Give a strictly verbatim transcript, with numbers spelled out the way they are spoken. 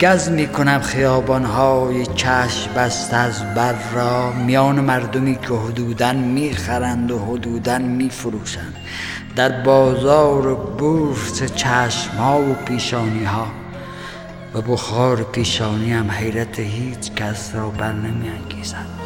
گز می کنم خیابان‌های چشم بسته از بر را، میان مردمی که حدوداً می خرند و حدوداً می فروشند. در بازار بورس چشم‌ها و پیشانی‌ها و بخار پیشانی هم حیرت هیچ کس را بر نمی انگیزد.